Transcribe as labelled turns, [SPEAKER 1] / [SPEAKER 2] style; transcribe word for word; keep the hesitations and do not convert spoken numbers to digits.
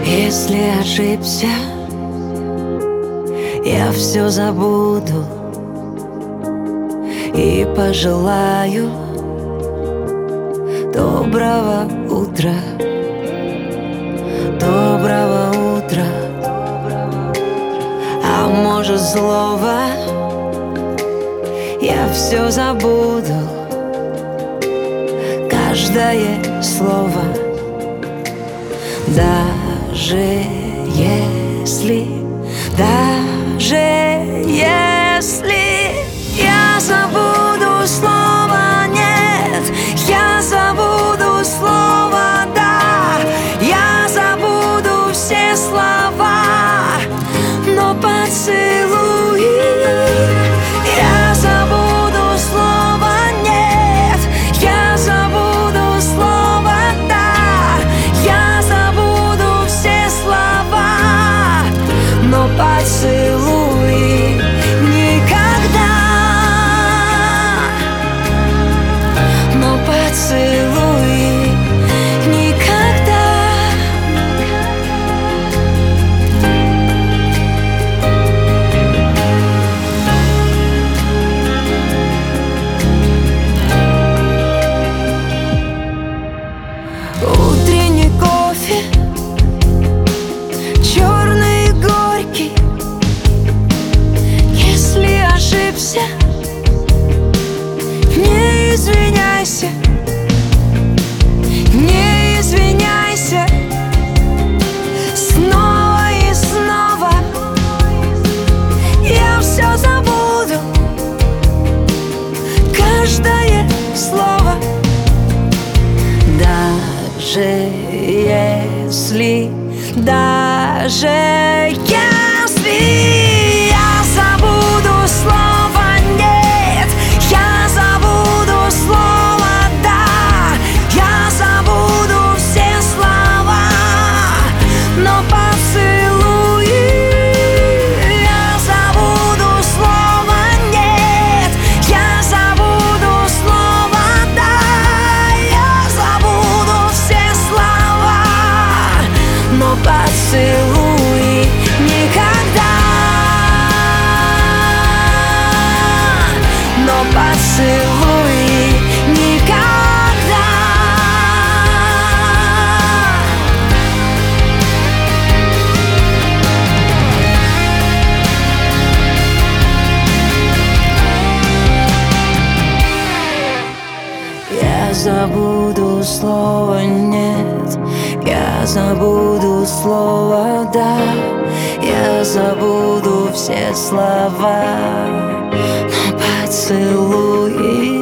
[SPEAKER 1] Если ошибся, я все забуду и пожелаю доброго утра, доброго утра. А может, злого я все забуду, каждое слово. Даже если, даже если я забуду слово «нет», я забуду слово «да», я забуду все слова, но поцелуи. Я забуду слово «нет», я забуду слово «да», я забуду все слова, но поцелуи никогда, но поцелуи никогда. Утренний кофе, черный и горький. Если ошибся, не извиняйся, не извиняйся. Снова и снова я все забуду, каждое слово. Даже если, даже если я забуду слово «нет», я забуду слово «да», я забуду все слова, но поцелуи. Я забуду слово «нет», я забуду слово «да», я забуду все слова, но поцелуи никогда, но поцелуи никогда. Я забуду слово «нет», я забуду слово «да», я забуду все слова, но поцелуи.